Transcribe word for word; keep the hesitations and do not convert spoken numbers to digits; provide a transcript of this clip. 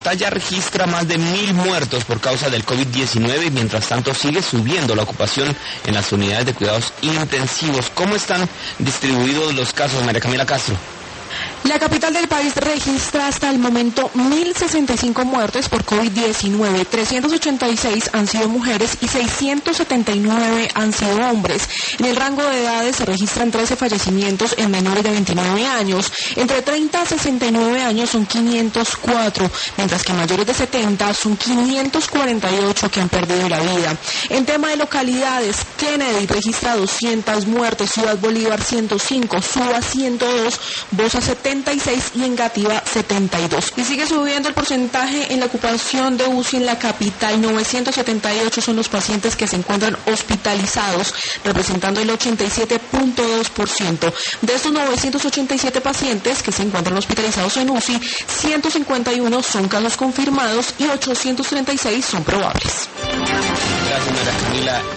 Bogotá ya registra más de mil muertos por causa del COVID diecinueve y mientras tanto sigue subiendo la ocupación en las unidades de cuidados intensivos. ¿Cómo están distribuidos los casos, María Camila Castro? La capital del país registra hasta el momento mil sesenta y cinco muertes por COVID diecinueve, trescientos ochenta y seis han sido mujeres y seiscientos setenta y nueve han sido hombres. En el rango de edades se registran trece fallecimientos en menores de veintinueve años. Entre treinta a sesenta y nueve años son quinientos cuatro, mientras que mayores de setenta son quinientos cuarenta y ocho que han perdido la vida. En tema de localidades, Kennedy registra doscientas muertes, Ciudad Bolívar ciento cinco, Suba ciento dos, Bosa setenta y seis y Engativá setenta y dos. Y sigue subiendo el porcentaje en la ocupación de U C I en la capital. novecientos setenta y ocho son los pacientes que se encuentran hospitalizados, representando el ochenta y siete punto dos por ciento. De estos novecientos ochenta y siete pacientes que se encuentran hospitalizados en U C I, ciento cincuenta y uno son casos confirmados y ochocientos treinta y seis son probables.